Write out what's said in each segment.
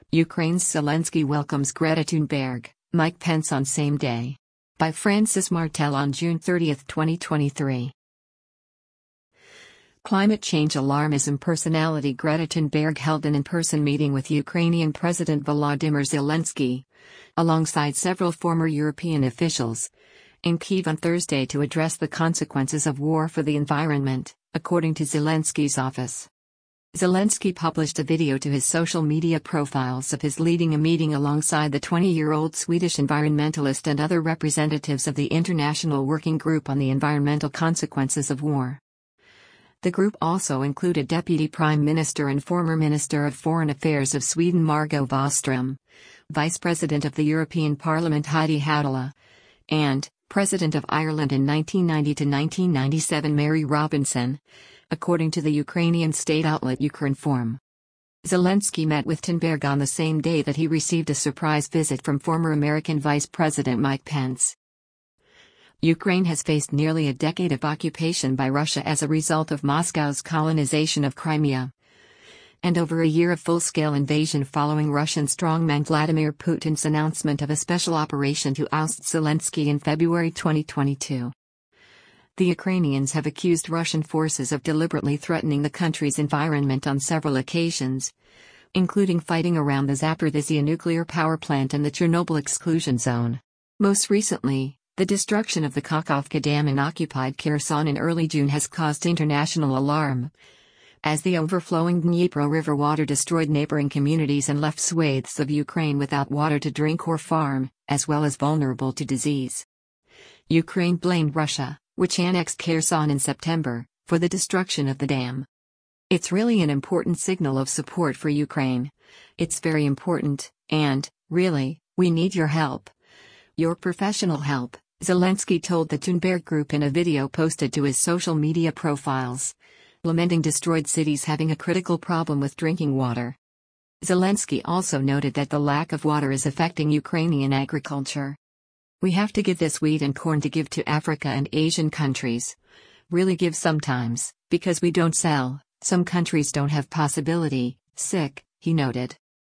Ukraine's Zelensky welcomes Greta Thunberg, Mike Pence on same day. By Francis Martel on June 30, 2023. Climate change alarmism personality Greta Thunberg held an in-person meeting with Ukrainian President Volodymyr Zelensky, alongside several former European officials, in Kyiv on Thursday to address the consequences of war for the environment, according to Zelensky's office. Zelensky published a video to his social media profiles of his leading a meeting alongside the 20-year-old Swedish environmentalist and other representatives of the International Working Group on the Environmental Consequences of War. The group also included Deputy Prime Minister and former Minister of Foreign Affairs of Sweden Margot Wallström, Vice President of the European Parliament Heidi Hautala, and President of Ireland in 1990 to 1997 Mary Robinson, according to the Ukrainian state outlet Ukrinform. Zelensky met with Thunberg on the same day that he received a surprise visit from former American Vice President Mike Pence. Ukraine has faced nearly a decade of occupation by Russia as a result of Moscow's colonization of Crimea, and over a year of full-scale invasion following Russian strongman Vladimir Putin's announcement of a special operation to oust Zelensky in February 2022. The Ukrainians have accused Russian forces of deliberately threatening the country's environment on several occasions, including fighting around the Zaporizhzhia nuclear power plant and the Chernobyl exclusion zone. Most recently, the destruction of the Kakhovka Dam in occupied Kherson in early June has caused international alarm, as the overflowing Dnipro River water destroyed neighboring communities and left swathes of Ukraine without water to drink or farm, as well as vulnerable to disease. Ukraine blamed Russia, which annexed Kherson in September, for the destruction of the dam. It's really an important signal of support for Ukraine. It's very important, and, really, we need your help. Your professional help, Zelensky told the Thunberg Group in a video posted to his social media profiles, lamenting destroyed cities having a critical problem with drinking water. Zelensky also noted that the lack of water is affecting Ukrainian agriculture. We have to give this wheat and corn to give to Africa and Asian countries. Really give sometimes, because we don't sell, some countries don't have possibility, he noted.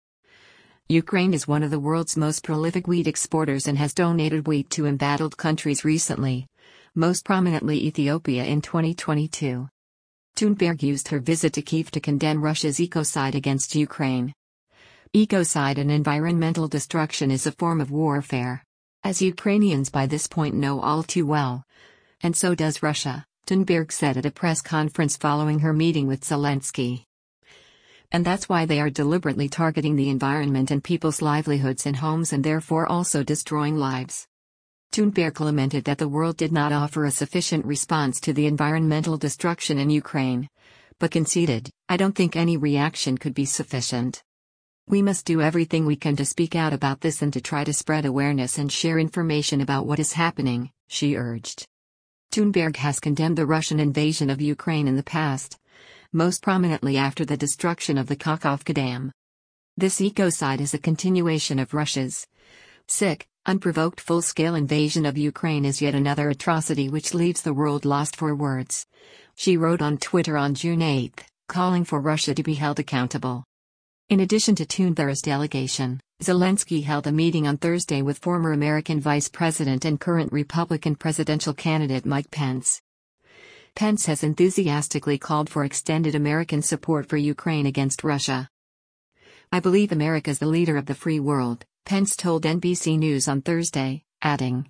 Ukraine is one of the world's most prolific wheat exporters and has donated wheat to embattled countries recently, most prominently Ethiopia in 2022. Thunberg used her visit to Kyiv to condemn Russia's ecocide against Ukraine. Ecocide and environmental destruction is a form of warfare, as Ukrainians by this point know all too well. And so does Russia, Thunberg said at a press conference following her meeting with Zelensky. And that's why they are deliberately targeting the environment and people's livelihoods and homes and therefore also destroying lives. Thunberg lamented that the world did not offer a sufficient response to the environmental destruction in Ukraine, but conceded, I don't think any reaction could be sufficient. We must do everything we can to speak out about this and to try to spread awareness and share information about what is happening, she urged. Thunberg has condemned the Russian invasion of Ukraine in the past, most prominently after the destruction of the Kakhovka Dam. This ecocide is a continuation of Russia's unprovoked full-scale invasion of Ukraine is yet another atrocity which leaves the world lost for words, she wrote on Twitter on June 8, calling for Russia to be held accountable. In addition to Thunberg's delegation, Zelensky held a meeting on Thursday with former American Vice President and current Republican presidential candidate Mike Pence. Pence has enthusiastically called for extended American support for Ukraine against Russia. I believe America's the leader of the free world, Pence told NBC News on Thursday, adding.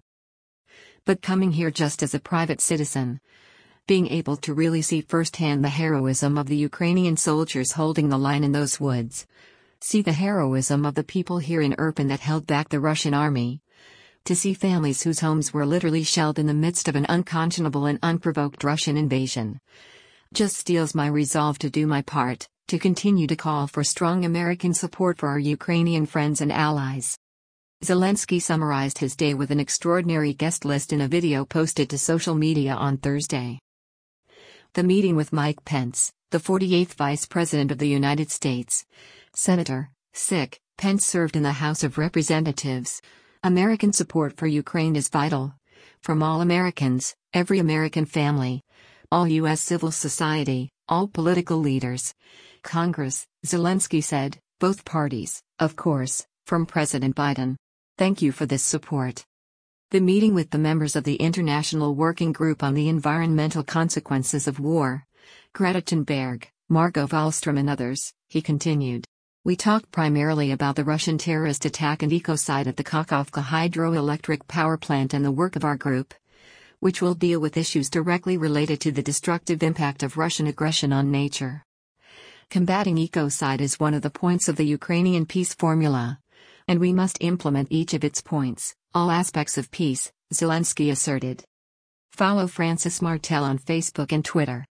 But coming here just as a private citizen, being able to really see firsthand the heroism of the Ukrainian soldiers holding the line in those woods, see the heroism of the people here in Irpin that held back the Russian army, to see families whose homes were literally shelled in the midst of an unconscionable and unprovoked Russian invasion, just steels my resolve to do my part, to continue to call for strong American support for our Ukrainian friends and allies. Zelensky summarized his day with an extraordinary guest list in a video posted to social media on Thursday. The meeting with Mike Pence, the 48th Vice President of the United States, Senator, Pence served in the House of Representatives. American support for Ukraine is vital. From all Americans, every American family, all U.S. civil society, all political leaders, Congress, Zelensky said, Both parties, of course, from President Biden. Thank you for this support. The meeting with the members of the International Working Group on the Environmental Consequences of War, Greta Thunberg, Margot Wallström and others, he continued. We talked primarily about the Russian terrorist attack and ecocide at the Kakhovka hydroelectric power plant and the work of our group, which will deal with issues directly related to the destructive impact of Russian aggression on nature. Combating ecocide is one of the points of the Ukrainian peace formula, and we must implement each of its points, all aspects of peace, Zelensky asserted. Follow Francis Martel on Facebook and Twitter.